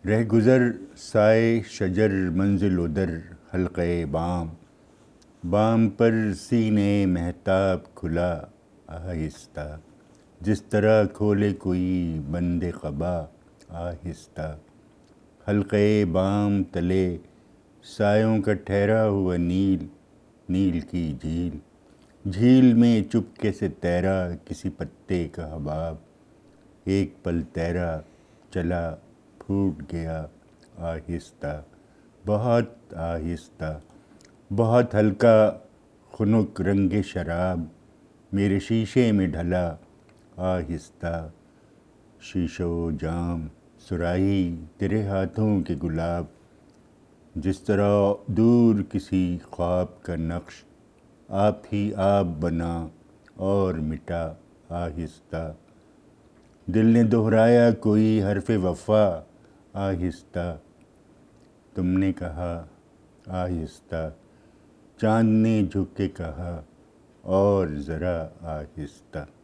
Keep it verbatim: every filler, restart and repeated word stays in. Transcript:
رہ گزر سائے شجر منزل ادر حلقہ بام، بام پر سینے مہتاب کھلا آہستہ، جس طرح کھولے کوئی بند قبا آہستہ۔ حلقہ بام تلے سایوں کا ٹھہرا ہوا نیل، نیل کی جھیل، جھیل میں چپکے سے تیرا کسی پتے کا حباب، ایک پل تیرا چلا پھوٹ گیا آہستہ، بہت آہستہ، بہت ہلکا خنک رنگ شراب میرے شیشے میں ڈھلا آہستہ، شیشہ و جام سراہی تیرے ہاتھوں کے گلاب، جس طرح دور کسی خواب کا نقش آپ ہی آپ بنا اور مٹا آہستہ۔ دل نے دہرایا کوئی حرف وفا آہستہ، تم نے کہا آہستہ، چاند نے جھک کے کہا اور ذرا آہستہ۔